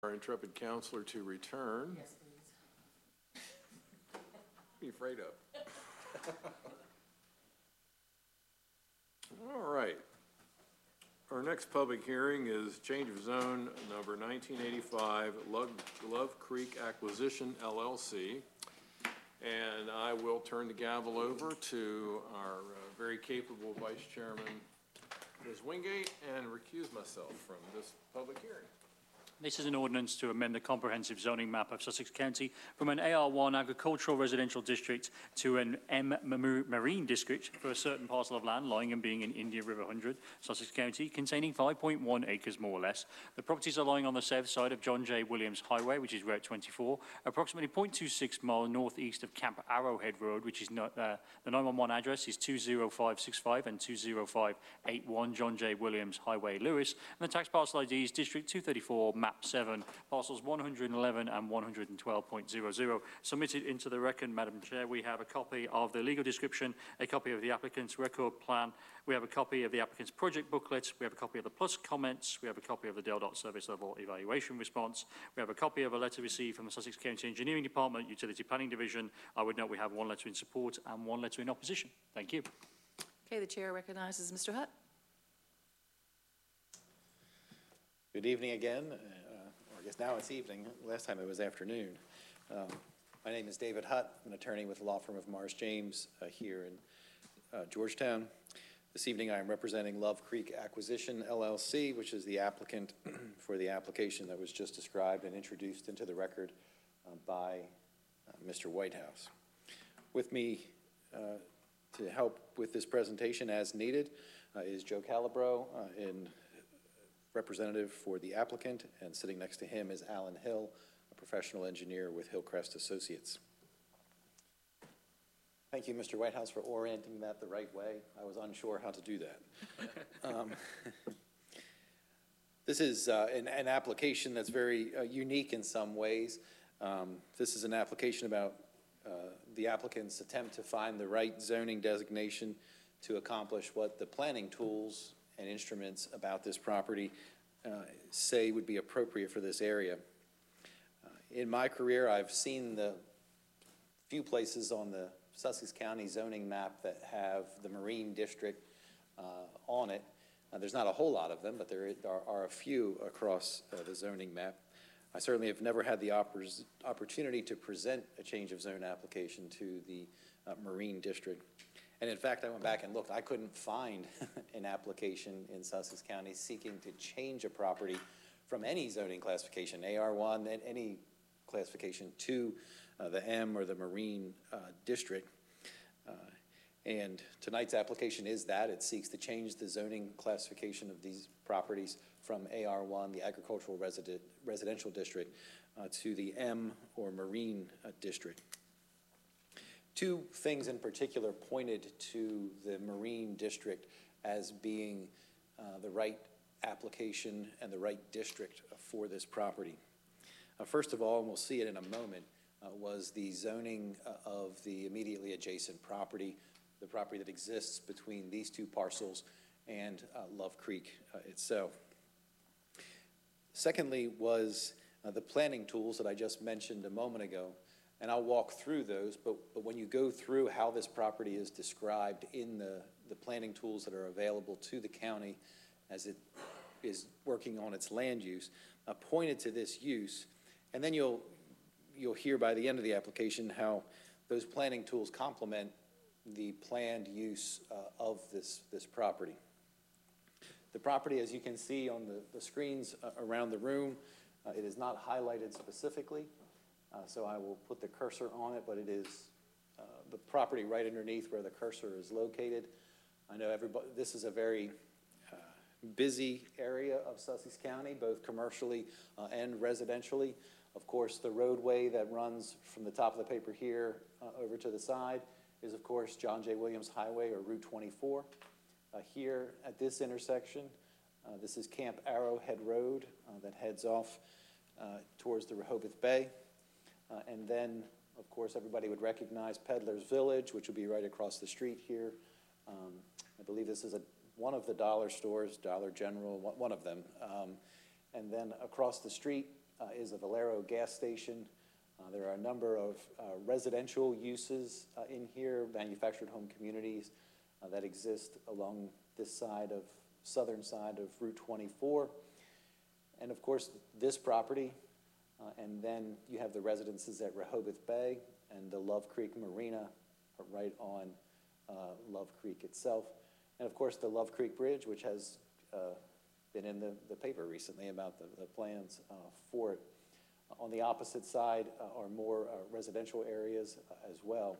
Our intrepid counselor to return. Yes, please. What are you afraid of? All right. Our next public hearing is change of zone number 1985 Love Creek Acquisition LLC. And I will turn the gavel over to our very capable Vice Chairman, Ms. Wingate, and recuse myself from this public hearing. This is an ordinance to amend the comprehensive zoning map of Sussex County from an AR1 agricultural residential district to an M marine district for a certain parcel of land lying and being in Indian River 100, Sussex County, containing 5.1 acres more or less. The properties are lying on the south side of John J. Williams Highway, which is Route 24, approximately 0.26 mile northeast of Camp Arrowhead Road, which is not, the 911 address is 20565 and 20581 John J. Williams Highway, Lewis, and the tax parcel ID is District 234, Map 7, parcels 111 and 112.00. Submitted into the record, Madam Chair, we have a copy of the legal description, a copy of the applicant's record plan, we have a copy of the applicant's project booklet, we have a copy of the plus comments, we have a copy of the DELDOT service level evaluation response, we have a copy of a letter received from the Sussex County Engineering Department, Utility Planning Division. I would note we have one letter in support and one letter in opposition. Thank you. Okay, the chair recognizes Mr. Hutt. Good evening again. I guess now it's evening. Last time it was afternoon. My name is David Hutt. I'm an attorney with the law firm of Morris James here in Georgetown. This evening I am representing Love Creek Acquisition LLC, which is the applicant for the application that was just described and introduced into the record by Mr. Whitehouse. With me to help with this presentation as needed is Joe Calabro, representative for the applicant, and sitting next to him is Alan Hill, a professional engineer with Hillcrest Associates. Thank you, Mr. Whitehouse, for orienting that the right way. I was unsure how to do that. This is an application that's very unique in some ways. This is an application about the applicant's attempt to find the right zoning designation to accomplish what the planning tools and instruments about this property say would be appropriate for this area. In my career, I've seen the few places on the Sussex County zoning map that have the Marine District on it. There's not a whole lot of them, but there are a few across the zoning map. I certainly have never had the opportunity to present a change of zone application to the Marine District. And in fact, I went back and looked. I couldn't find an application in Sussex County seeking to change a property from any zoning classification, AR1, and any classification to the M or the Marine District. And tonight's application is that. It seeks to change the zoning classification of these properties from AR1, the Agricultural Residential District, to the M or Marine District. Two things in particular pointed to the Marine District as being the right application and the right district for this property. First of all, and we'll see it in a moment, was the zoning of the immediately adjacent property, the property that exists between these two parcels and Love Creek itself. Secondly was the planning tools that I just mentioned a moment ago. And I'll walk through those, but when you go through how this property is described in the planning tools that are available to the county as it is working on its land use, pointed to this use, and then you'll hear by the end of the application how those planning tools complement the planned use of this property. The property, as you can see on the screens around the room, it is not highlighted specifically. So I will put the cursor on it, but it is the property right underneath where the cursor is located. I know everybody, this is a very busy area of Sussex County, both commercially and residentially. Of course, the roadway that runs from the top of the paper here over to the side is, of course, John J. Williams Highway, or Route 24. Here at this intersection, this is Camp Arrowhead Road that heads off towards the Rehoboth Bay. And then, of course, everybody would recognize Peddler's Village, which would be right across the street here. I believe this is one of the dollar stores, Dollar General, one of them. And then across the street is a Valero gas station. There are a number of residential uses in here, manufactured home communities that exist along this side of, southern side of Route 24. And of course, this property, and then you have the residences at Rehoboth Bay and the Love Creek Marina right on Love Creek itself. And of course, the Love Creek Bridge, which has been in the paper recently about the plans for it. On the opposite side are more residential areas as well.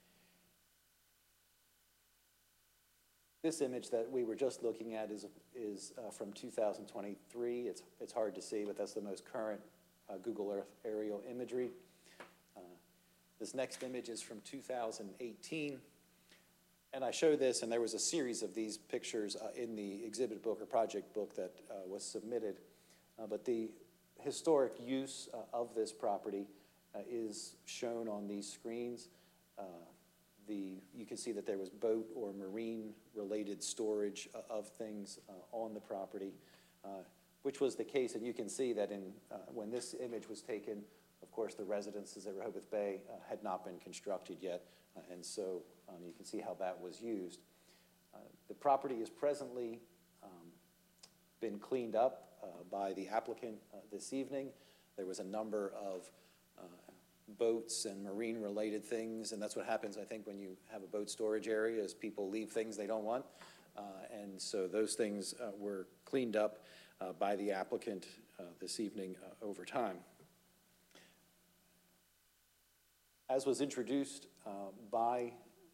This image that we were just looking at is from 2023. It's hard to see, but that's the most current Google Earth aerial imagery. This next image is from 2018. And I show this, and there was a series of these pictures in the exhibit book or project book that was submitted. But the historic use of this property is shown on these screens. You can see that there was boat or marine-related storage of things on the property, which was the case. And you can see that when this image was taken, of course, the residences at Rehoboth Bay had not been constructed yet, and so you can see how that was used. The property is presently been cleaned up by the applicant this evening. There was a number of boats and marine-related things, and that's what happens, I think, when you have a boat storage area, is people leave things they don't want. And so those things were cleaned up by the applicant this evening over time. As was introduced by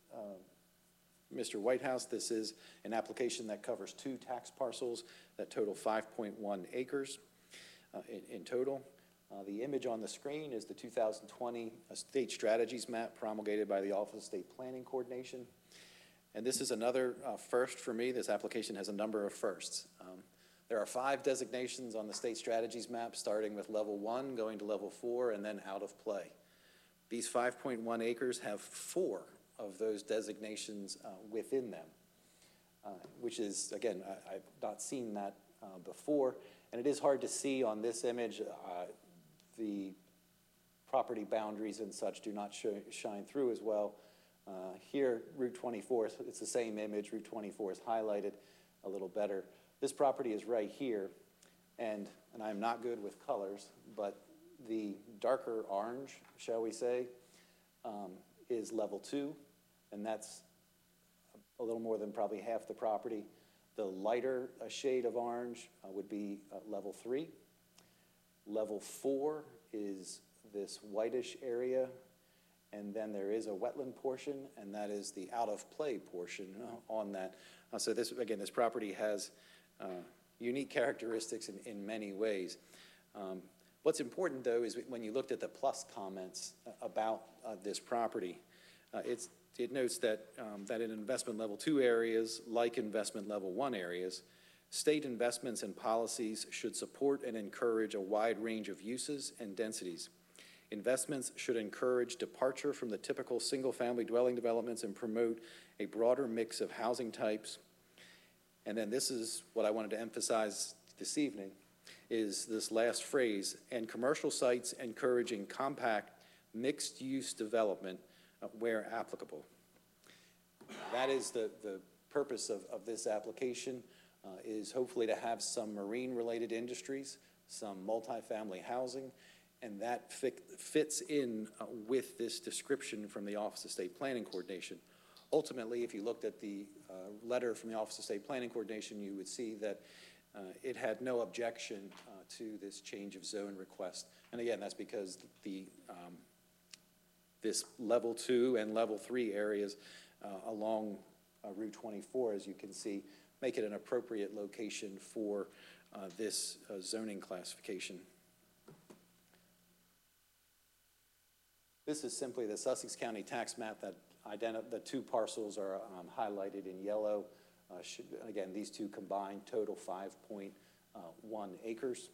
Mr. Whitehouse, this is an application that covers 2 tax parcels that total 5.1 acres in total. The image on the screen is the 2020 State Strategies Map promulgated by the Office of State Planning Coordination. And this is another first for me. This application has a number of firsts. There are 5 designations on the State Strategies Map, starting with level 1, going to level 4, and then out of play. These 5.1 acres have 4 of those designations within them, which is, again, I've not seen that before. And it is hard to see on this image. The property boundaries and such do not shine through as well. Here, Route 24, it's the same image. Route 24 is highlighted a little better. This property is right here, and I'm not good with colors, but the darker orange, shall we say, is level 2, and that's a little more than probably half the property. The lighter shade of orange would be level 3. Level 4 is this whitish area, and then there is a wetland portion, and that is the out-of-play portion on that. So this, again, this property has unique characteristics in many ways. What's important, though, is when you looked at the plus comments about this property, it notes that, that in investment level 2 areas, like investment level 1 areas, state investments and policies should support and encourage a wide range of uses and densities. Investments should encourage departure from the typical single-family dwelling developments and promote a broader mix of housing types. And then this is what I wanted to emphasize this evening, is this last phrase, and commercial sites encouraging compact, mixed-use development where applicable. That is the purpose of this application, is hopefully to have some marine-related industries, some multifamily housing, and that fits in with this description from the Office of State Planning Coordination. Ultimately, if you looked at the letter from the Office of State Planning Coordination, you would see that it had no objection to this change of zone request. And again, that's because this level 2 and level 3 areas along Route 24, as you can see, make it an appropriate location for this zoning classification. This is simply the Sussex County tax map that the 2 parcels are highlighted in yellow. Again, these 2 combined total 5.1 acres.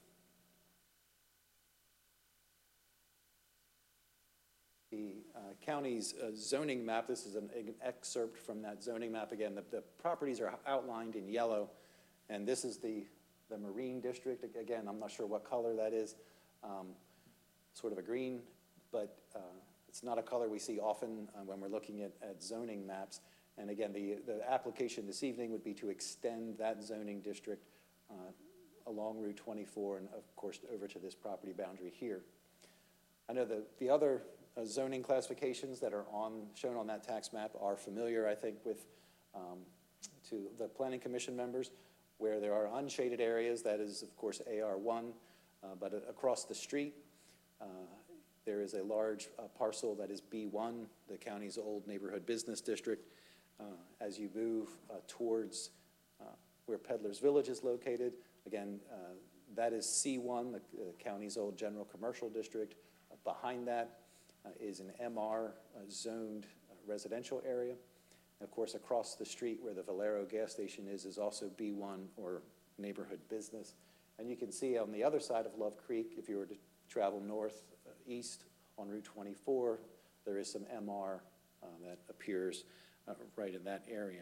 The county's zoning map, this is an excerpt from that zoning map. Again, the properties are outlined in yellow, and this is the marine district. Again, I'm not sure what color that is, sort of a green, but it's not a color we see often when we're looking at zoning maps. And again, the application this evening would be to extend that zoning district along Route 24 and, of course, over to this property boundary here. I know the other zoning classifications that are shown on that tax map are familiar, I think, to the Planning Commission members, where there are unshaded areas. That is, of course, AR1, but across the street, there is a large parcel that is B1, the county's old neighborhood business district. As you move towards where Peddler's Village is located, again, that is C1, the county's old general commercial district. Behind that is an MR zoned residential area. And of course, across the street where the Valero gas station is also B1, or neighborhood business. And you can see on the other side of Love Creek, if you were to travel northeast on Route 24, there is some MR that appears right in that area.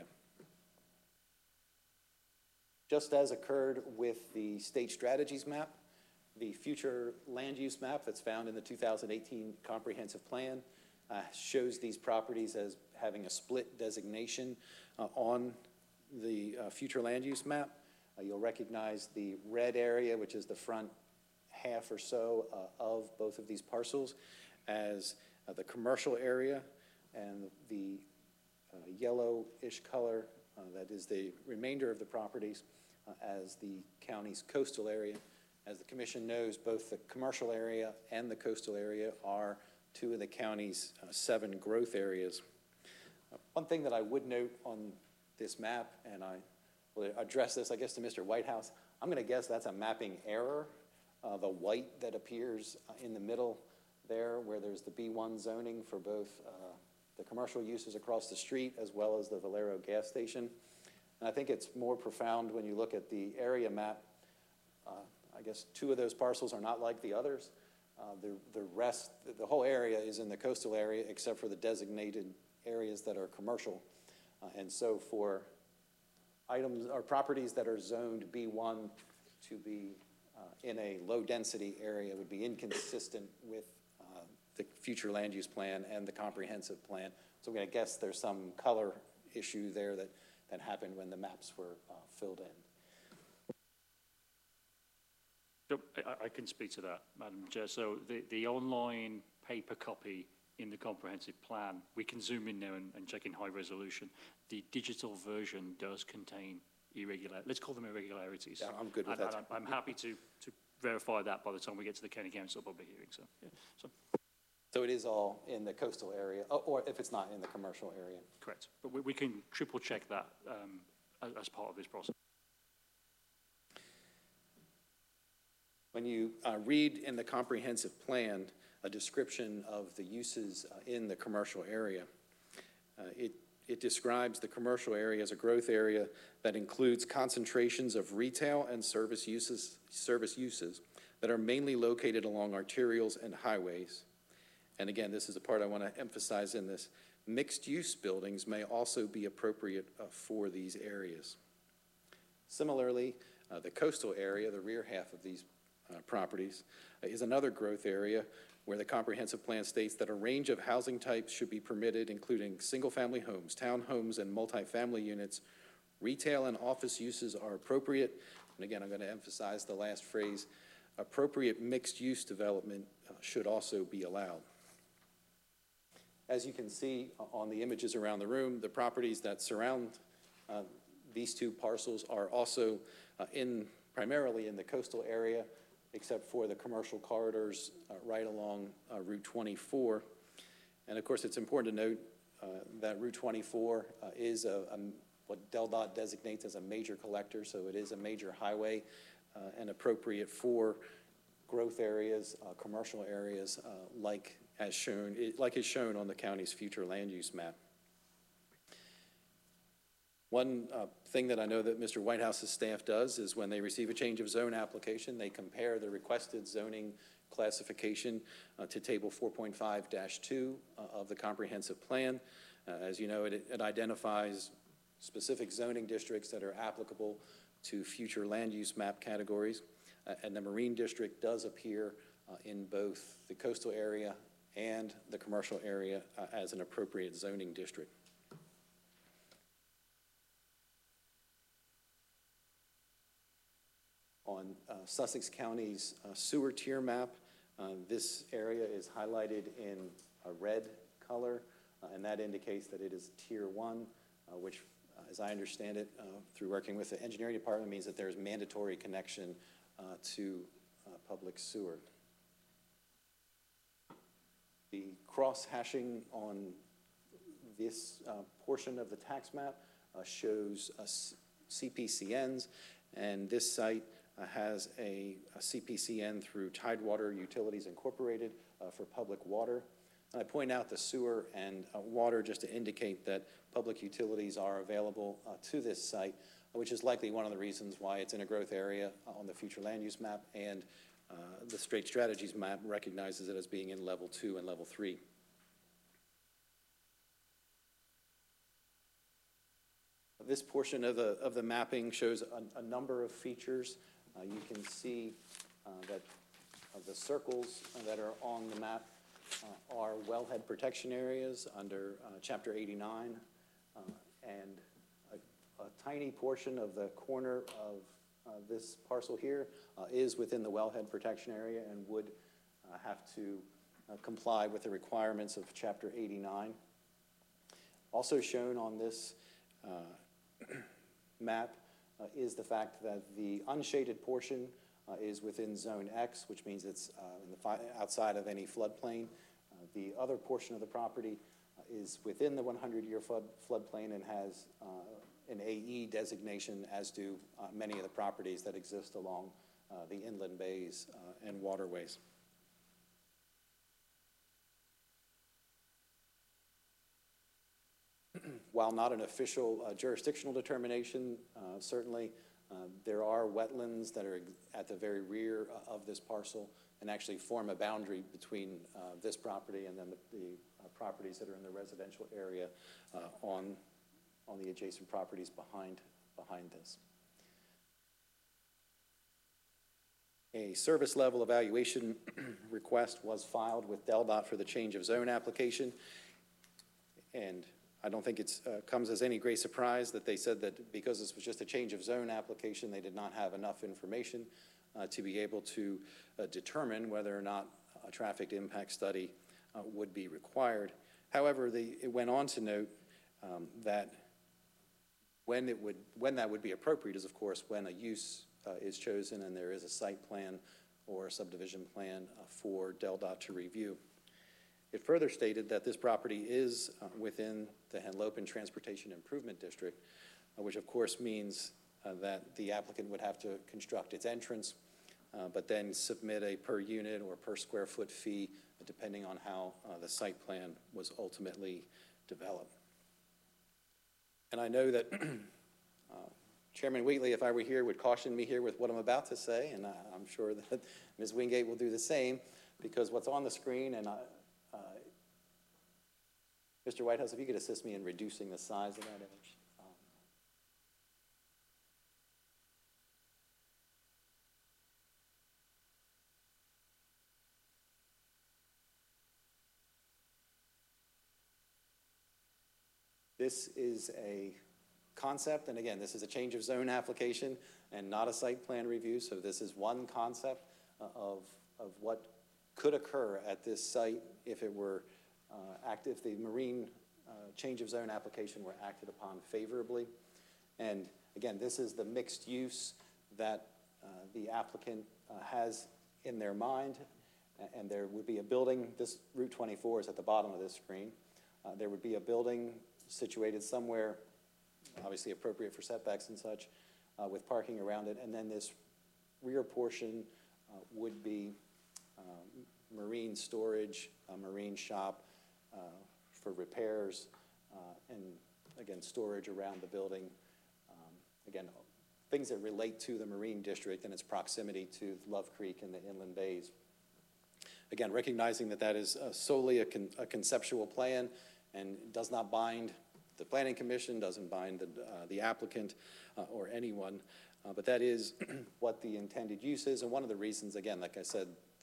Just as occurred with the state strategies map, the future land use map that's found in the 2018 comprehensive plan shows these properties as having a split designation on the future land use map. You'll recognize the red area, which is the front half or so of both of these parcels, as the commercial area, and the yellowish color that is the remainder of the properties as the county's coastal area. As the commission knows, both the commercial area and the coastal area are two of the county's 7 growth areas. One thing that I would note on this map, and I will address this, I guess, to Mr. Whitehouse, I'm going to guess that's a mapping error. The white that appears in the middle there, where there's the B1 zoning for both the commercial uses across the street as well as the Valero gas station. And I think it's more profound when you look at the area map. I guess 2 of those parcels are not like the others. The rest, the whole area is in the coastal area except for the designated areas that are commercial. And so for items or properties that are zoned B1 to be in a low density area would be inconsistent with the future land use plan and the comprehensive plan. So I'm going to guess there's some color issue there that happened when the maps were filled in. So I can speak to that, Madam Chair. So the online paper copy in the comprehensive plan, we can zoom in there and check in high resolution. The digital version does contain let's call them irregularities. Yeah, I'm good with that. And I'm happy to verify that by the time we get to the county council public hearing. So, yeah. So it is all in the coastal area, or if it's not in the commercial area. Correct. But we can triple check that as part of this process. When you read in the comprehensive plan a description of the uses in the commercial area, it describes the commercial area as a growth area that includes concentrations of retail and service uses that are mainly located along arterials and highways. And again, this is the part I want to emphasize in this. Mixed-use buildings may also be appropriate for these areas. Similarly, the coastal area, the rear half of these properties, is another growth area where the comprehensive plan states that a range of housing types should be permitted, including single-family homes, townhomes, and multifamily units. Retail and office uses are appropriate. And again, I'm going to emphasize the last phrase. Appropriate mixed-use development should also be allowed. As you can see on the images around the room, the properties that surround these 2 parcels are also primarily in the coastal area, except for the commercial corridors right along Route 24. And of course, it's important to note that Route 24 is what DelDOT designates as a major collector, so it is a major highway and appropriate for growth areas, commercial areas, like is shown on the county's future land use map. One thing that I know that Mr. Whitehouse's staff does is when they receive a change of zone application, they compare the requested zoning classification to Table 4.5-2 of the comprehensive plan. As you know, it identifies specific zoning districts that are applicable to future land use map categories, and the Marine District does appear in both the coastal area and the commercial area as an appropriate zoning district. On Sussex County's sewer tier map, this area is highlighted in a red color, and that indicates that it is Tier 1, which, as I understand it, through working with the engineering department, means that there is mandatory connection to public sewer. The cross-hashing on this portion of the tax map shows CPCNs, and this site has a CPCN through Tidewater Utilities Incorporated for public water. And I point out the sewer and water just to indicate that public utilities are available to this site, which is likely one of the reasons why it's in a growth area on the future land use map, and the Straight Strategies map recognizes it as being in level 2 and level 3. This portion of the mapping shows a number of features. You can see that the circles that are on the map are wellhead protection areas under Chapter 89, and a tiny portion of the corner of this parcel here is within the wellhead protection area and would have to comply with the requirements of Chapter 89. Also shown on this map is the fact that the unshaded portion is within Zone X, which means it's outside of any floodplain. The other portion of the property is within the 100-year floodplain and has an AE designation, as do many of the properties that exist along the inland bays and waterways. While not an official jurisdictional determination, certainly there are wetlands that are at the very rear of this parcel and actually form a boundary between this property and then the properties that are in the residential area on the adjacent properties behind this. A service level evaluation request was filed with DelDOT for the change of zone application, and I don't think it comes as any great surprise that they said that because this was just a change of zone application, they did not have enough information to be able to determine whether or not a traffic impact study would be required. However, it went on to note that when that would be appropriate is, of course, when a use is chosen and there is a site plan or a subdivision plan for DelDOT to review. It further stated that this property is within the Henlopen Transportation Improvement District, which of course means that the applicant would have to construct its entrance, but then submit a per unit or per square foot fee, depending on how the site plan was ultimately developed. And I know that Chairman Wheatley, if I were here, would caution me here with what I'm about to say, and I'm sure that Ms. Wingate will do the same, because what's on the screen, and Mr. Whitehouse, if you could assist me in reducing the size of that image. This is a concept, and again, this is a change of zone application and not a site plan review, so this is one concept of what could occur at this site if it were if the marine change of zone application were acted upon favorably. And again, this is the mixed use that the applicant has in their mind, and there would be a building. This Route 24 is at the bottom of this screen. There would be a building situated somewhere, obviously appropriate for setbacks and such, with parking around it, and then this rear portion would be marine storage, a marine shop for repairs, and again, storage around the building. Again, things that relate to the Marine District and its proximity to Love Creek and the inland bays. Again, recognizing that that is solely a conceptual plan and does not bind the Planning Commission, doesn't bind the applicant or anyone, but that is what the intended use is. And one of the reasons, again, like I said, the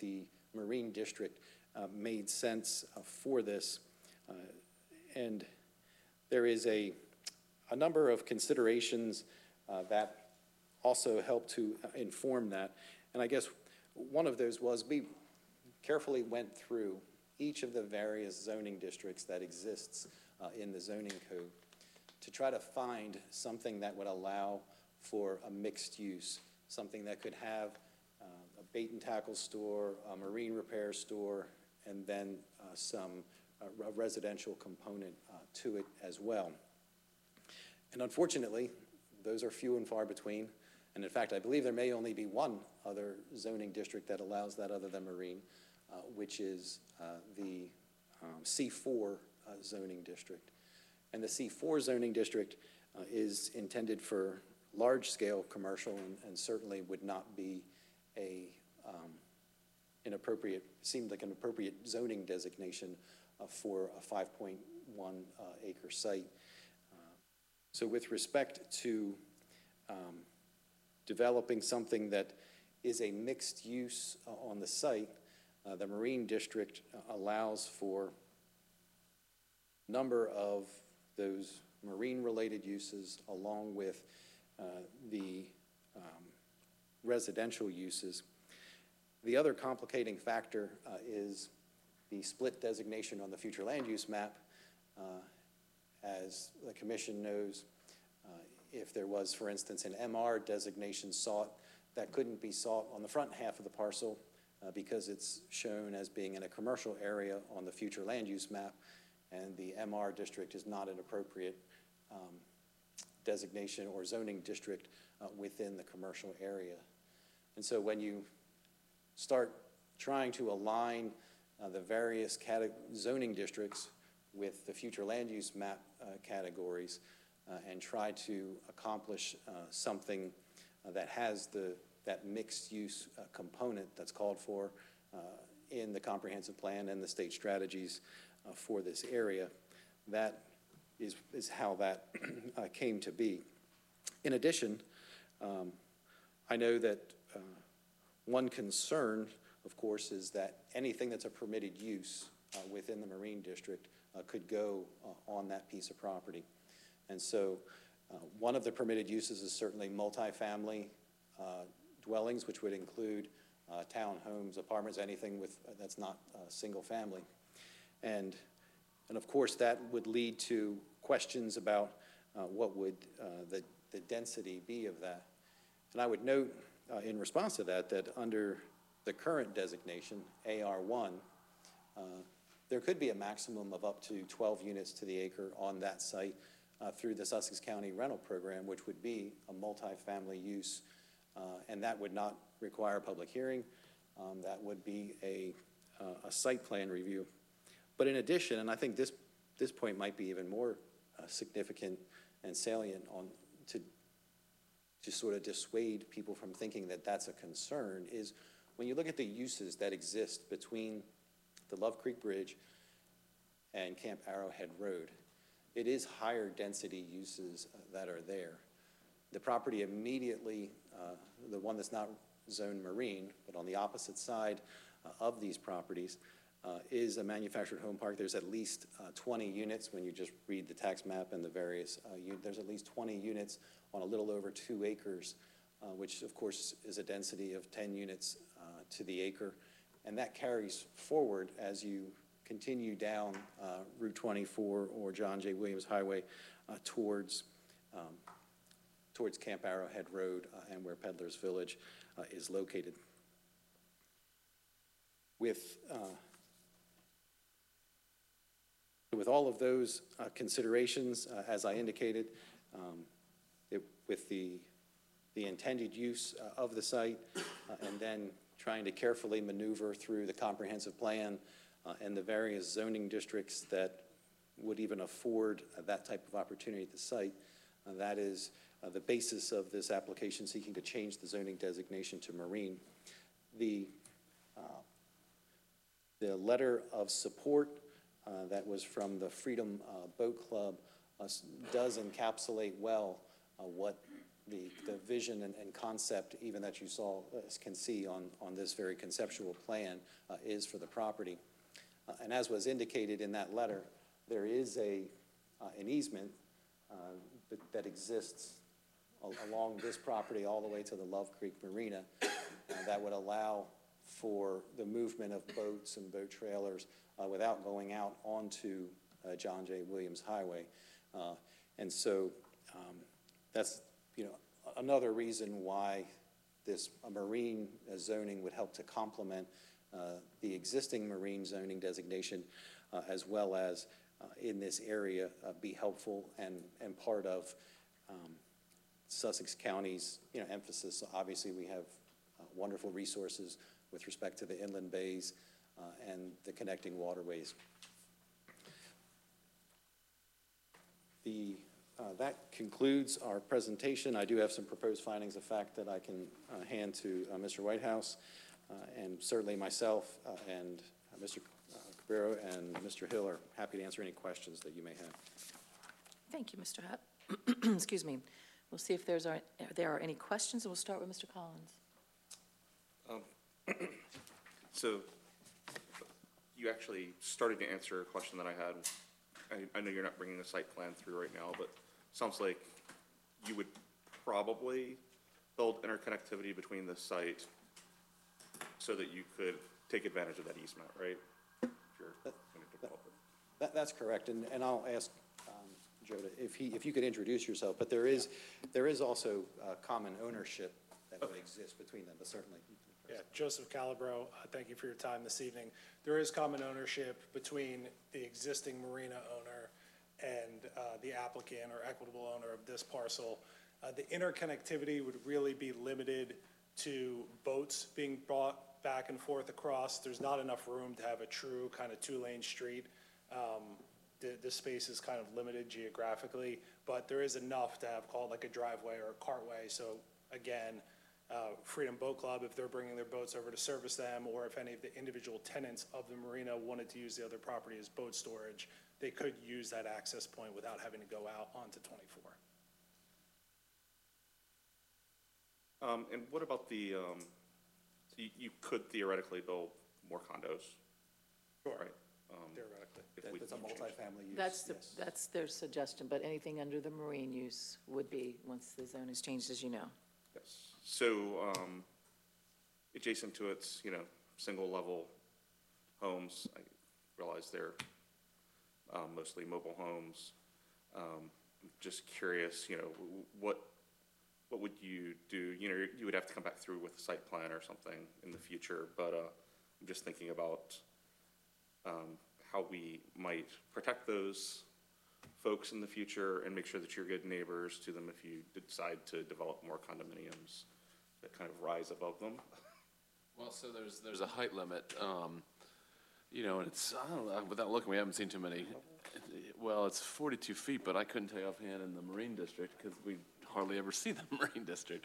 Marine District made sense for this. And there is a number of considerations that also help to inform that. And I guess one of those was we carefully went through each of the various zoning districts that exists in the zoning code to try to find something that would allow for a mixed use, something that could have a bait and tackle store, a marine repair store, and then a residential component to it as well. And unfortunately, those are few and far between. And in fact, I believe there may only be one other zoning district that allows that other than marine, which is the C4 zoning district. And the C4 zoning district is intended for large-scale commercial and certainly would not be seemed like an appropriate zoning designation for a 5.1 acre site. So with respect to developing something that is a mixed use on the site, the Marine District allows for a number of those marine-related uses along with the residential uses. The other complicating factor is the split designation on the future land use map. As the commission knows, if there was, for instance, an MR designation sought, that couldn't be sought on the front half of the parcel because it's shown as being in a commercial area on the future land use map, and the MR district is not an appropriate designation or zoning district within the commercial area. And so when you start trying to align the various zoning districts with the future land use map categories and try to accomplish something that has that mixed use component that's called for in the comprehensive plan and the state strategies for this area, that is how that came to be. In addition, I know that one concern, of course, is that anything that's a permitted use within the Marine District could go on that piece of property. And so one of the permitted uses is certainly multifamily dwellings, which would include townhomes, apartments, anything that's not single family. And of course, that would lead to questions about what would the density be of that. And I would note in response to that, that under the current designation, AR1, there could be a maximum of up to 12 units to the acre on that site through the Sussex County rental program, which would be a multifamily use, and that would not require a public hearing. That would be a site plan review. But in addition, and I think this point might be even more significant and salient to sort of dissuade people from thinking that that's a concern, is when you look at the uses that exist between the Love Creek Bridge and Camp Arrowhead Road, it is higher density uses that are there. The property immediately, the one that's not zoned marine, but on the opposite side of these properties, is a manufactured home park. There's at least 20 units when you just read the tax map and the various there's at least 20 units on a little over 2 acres, which of course is a density of 10 units to the acre. And that carries forward as you continue down Route 24 or John J. Williams Highway towards Camp Arrowhead Road and where Peddler's Village is located. With all of those considerations, as I indicated, with the intended use of the site, and then trying to carefully maneuver through the comprehensive plan and the various zoning districts that would even afford that type of opportunity at the site, that is the basis of this application seeking to change the zoning designation to marine. The letter of support that was from the Freedom Boat Club does encapsulate well what the vision and concept, even that you saw, can see on this very conceptual plan, is for the property. And as was indicated in that letter, there is an easement that exists along this property all the way to the Love Creek Marina that would allow for the movement of boats and boat trailers without going out onto John J. Williams Highway. And so that's, another reason why this marine zoning would help to complement the existing marine zoning designation, as well as in this area be helpful and part of Sussex County's emphasis. Obviously, we have wonderful resources with respect to the inland bays and the connecting waterways. That concludes our presentation. I do have some proposed findings of fact that I can hand to Mr. Whitehouse, and certainly myself and Mr. Cabrera and Mr. Hill are happy to answer any questions that you may have. Thank you, Mr. Hutt. Excuse me. We'll see if there are any questions, and we'll start with Mr. Collins. So you actually started to answer a question that I had. I know you're not bringing the site plan through right now, but sounds like you would probably build interconnectivity between the site so that you could take advantage of that easement, right? If you're going to develop it. That's correct, and I'll ask Joe if you could introduce yourself, but there is also common ownership that would exist between them, but certainly. Yeah, Joseph Calabro, thank you for your time this evening. There is common ownership between the existing marina owner and the applicant or equitable owner of this parcel. The interconnectivity would really be limited to boats being brought back and forth across. There's not enough room to have a true kind of two-lane street. The space is kind of limited geographically, but there is enough to have called like a driveway or a cartway. So again, Freedom Boat Club, if they're bringing their boats over to service them, or if any of the individual tenants of the marina wanted to use the other property as boat storage, they could use that access point without having to go out onto 24. And what about the, so you could theoretically build more condos, Sure, right? theoretically. If we That's a change. multifamily use. That's yes. that's their suggestion, but anything under the marine use would be, once the zone is changed, as you know. Yes. So, adjacent to its, single-level homes, I realize they're mostly mobile homes. I'm just curious, what would you do? You would have to come back through with a site plan or something in the future, but I'm just thinking about how we might protect those folks in the future and make sure that you're good neighbors to them if you decide to develop more condominiums that kind of rise above them. Well, so there's a height limit, and it's, I don't know, without looking, we haven't seen too many. Well, it's 42 feet, but I couldn't tell you offhand in the Marine District because we hardly ever see the Marine District.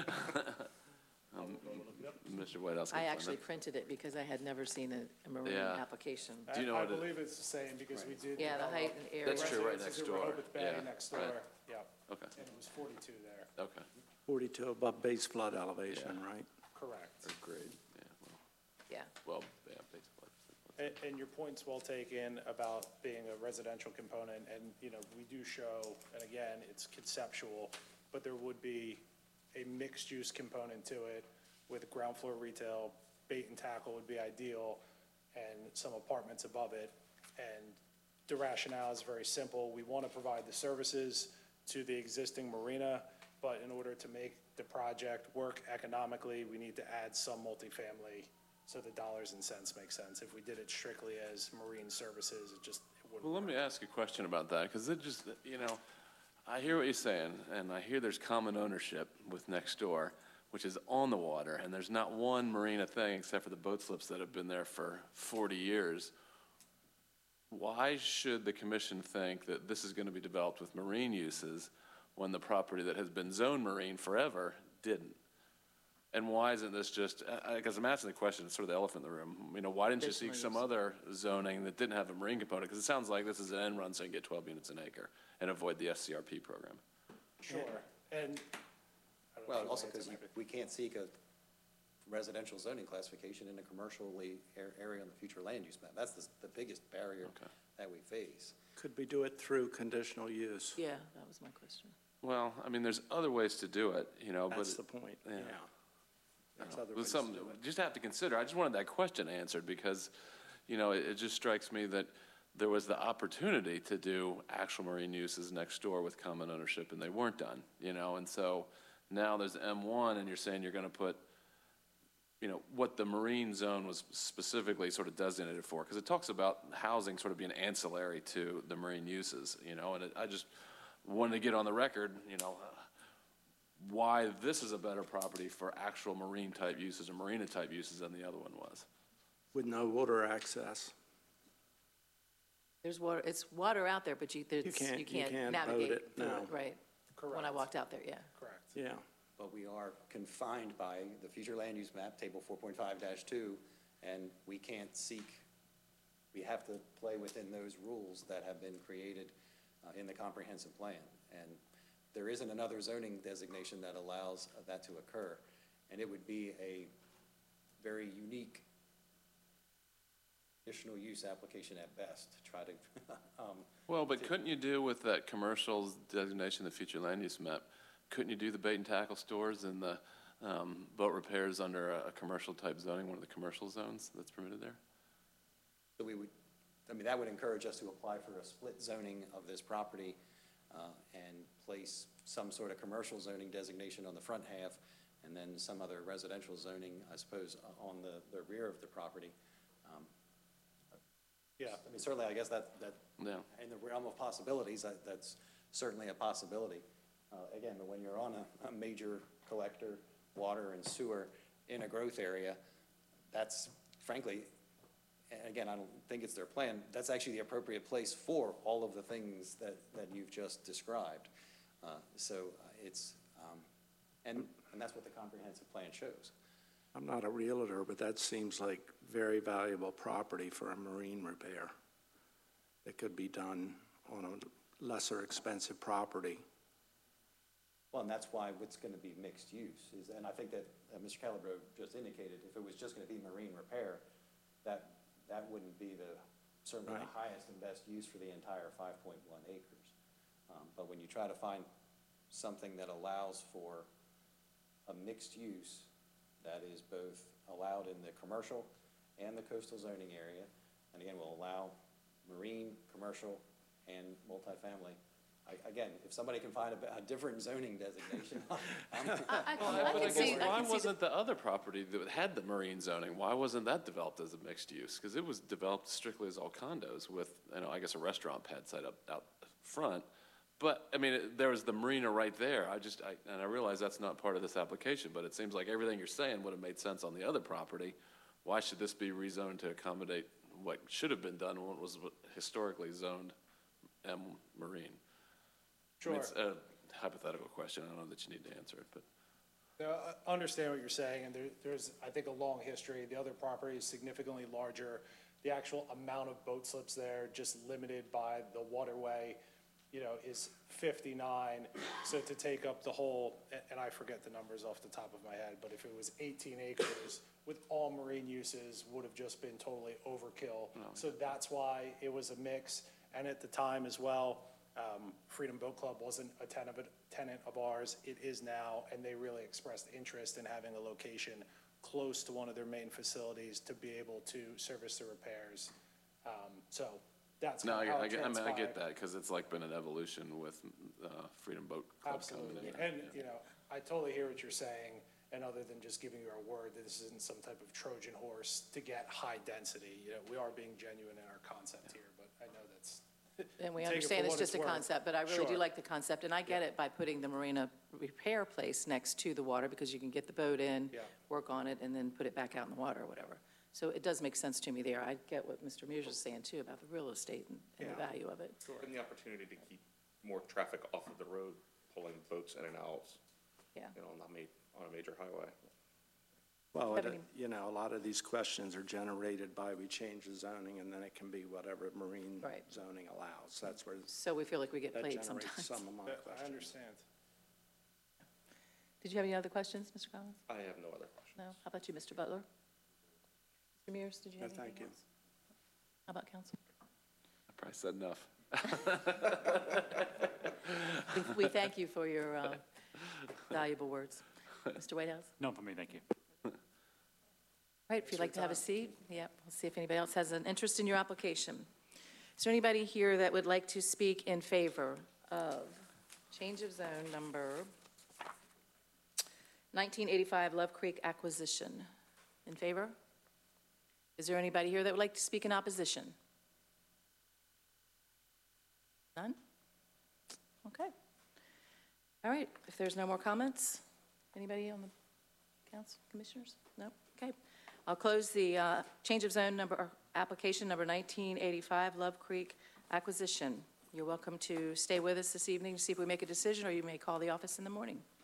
Mr. Whitehouse can I find actually that. printed it because I had never seen a marine Yeah. application. Do you know I what it- believe it's the same because we did. Yeah, the height and area. That's true, right residences next that were door. Hobbit Bay Yeah, next door, right. yeah, Okay, and it was 42 there, okay, 42 above base flood elevation, Yeah. right? correct. or grade, Yeah. yeah, basically. And your point's well taken about being a residential component, and, we do show, and again, it's conceptual, but there would be a mixed-use component to it with ground floor retail, bait and tackle would be ideal, and some apartments above it. And the rationale is very simple. We want to provide the services to the existing marina, but in order to make the project work economically, we need to add some multifamily so the dollars and cents make sense. If we did it strictly as marine services, it wouldn't Well, let work. me ask a question about that, because it just, I hear what you're saying, and I hear there's common ownership with next door, which is on the water, and there's not one marina thing except for the boat slips that have been there for 40 years. Why should the commission think that this is going to be developed with marine uses when the property that has been zoned marine forever didn't? And why isn't this just, because I'm asking the question, it's sort of the elephant in the room. Why didn't you seek Additional some use. other zoning that didn't have a marine component? Because it sounds like this is an end run, so you can get 12 units an acre and avoid the SCRP program. Sure, and Well, few also lanes because and everything. we can't seek a residential zoning classification in a commercially area on the future land use map. That's the biggest barrier Okay. that we face. Could we do it through conditional use? Yeah, that was my question. Well, I mean, there's other ways to do it, you know, but. That's the point, yeah. yeah. There's It other was ways to something, do it. just have to consider. I just wanted that question answered because, you know, it just strikes me that there was the opportunity to do actual marine uses next door with common ownership and they weren't done, you know? And so now there's M1 and you're saying you're gonna put, you know, what the marine zone was specifically sort of designated for. Because it talks about housing sort of being ancillary to the marine uses, you know? And I just wanted to get on the record, you know, why this is a better property for actual marine-type uses or marina-type uses than the other one was. With no water access. There's water, it's water out there, but you can't- you can't can't boat navigate it, through no. it, right? When I Correct. walked out there, yeah. Correct. Yeah. But we are confined by the future land use map, table 4.5-2, and we can't seek, we have to play within those rules that have been created in the comprehensive plan. And there isn't another zoning designation that allows that to occur. And it would be a very unique conditional use application at best to try to, Well, but couldn't you do with that commercial designation, the future land use map, couldn't you do the bait and tackle stores and the boat repairs under a commercial-type zoning, one of the commercial zones that's permitted there? so we would, I mean, that would encourage us to apply for a split zoning of this property and place some sort of commercial zoning designation on the front half and then some other residential zoning, I suppose, on the rear of the property. Yeah. I mean, certainly, I guess that Yeah. in the realm of possibilities, that's certainly a possibility. Again, but when you're on a major collector, water and sewer in a growth area, that's frankly, and again, I don't think it's their plan, that's actually the appropriate place for all of the things that you've just described. So it's, and that's what the comprehensive plan shows. I'm not a realtor, but that seems like very valuable property for a marine repair. It could be done on a lesser expensive property. Well, and that's why it's going to be mixed use, and I think that Mr. Calabro just indicated, if it was just going to be marine repair, that wouldn't be certainly Right. the highest and best use for the entire 5.1 acres. But when you try to find something that allows for a mixed use that is both allowed in the commercial and the coastal zoning area, and again, will allow marine, commercial, and multifamily. Again, if somebody can find a different zoning designation, I But can I see, guess, I why can see, wasn't the other property that had the marine zoning, why wasn't that developed as a mixed use? Because it was developed strictly as all condos with, you know, I guess a restaurant pad site out front. But, I mean, there was the marina right there. And I realize that's not part of this application, but it seems like everything you're saying would have made sense on the other property. Why should this be rezoned to accommodate what should have been done when it was historically zoned marine? I mean, Sure. it's a hypothetical question. I don't know that you need to answer it, but. No, I understand what you're saying, and there's, I think, a long history. The other property is significantly larger. The actual amount of boat slips there, just limited by the waterway, is 59. So to take up the whole, and I forget the numbers off the top of my head, but if it was 18 acres with all marine uses, would have just been totally overkill. So that's why it was a mix. And at the time as well, Freedom Boat Club wasn't a tenant of ours. It is now, and they really expressed interest in having a location close to one of their main facilities to be able to service the repairs. So that's No, how it I mean, I transpired. get that, because it's like been an evolution with Freedom Boat Club coming in. Absolutely. And, I totally hear what you're saying. And other than just giving you our word that this isn't some type of Trojan horse to get high density, we are being genuine in our concept here, but I know that's. and we Take it understand for it's what just a it's worth. concept, but I really do Sure. like the concept, and I get it by putting the marina repair place next to the water, because you can get the boat in, Yeah. work on it, and then put it back out in the water or whatever. So it does make sense to me there. I get what Mr. Mears is saying too about the real estate and the Yeah. value of it. And the opportunity to keep more traffic off of the road, pulling boats in and out, Yeah. on a major highway. Well, Having- a lot of these questions are generated by we change the zoning and then it can be whatever marine Right. zoning allows. That's where So we feel like we get that played generates sometimes. some of my I questions. understand. Did you have any other questions, Mr. Collins? I have no other questions. No? How about you, Mr. Butler? Mr. Mears, did you have No, anything thank you. else? How about council? I probably said enough. We thank you for your valuable words. Mr. Whitehouse? None for me, thank you. All right, if you'd like to have a seat, yep, we'll see if anybody else has an interest in your application. Is there anybody here that would like to speak in favor of change of zone number 1985 Love Creek acquisition? In favor? Is there anybody here that would like to speak in opposition? None? Okay. All right, if there's no more comments, anybody on the council, commissioners? No? Okay. I'll close the change of zone number, or application number 1985 Love Creek acquisition. You're welcome to stay with us this evening to see if we make a decision, or you may call the office in the morning.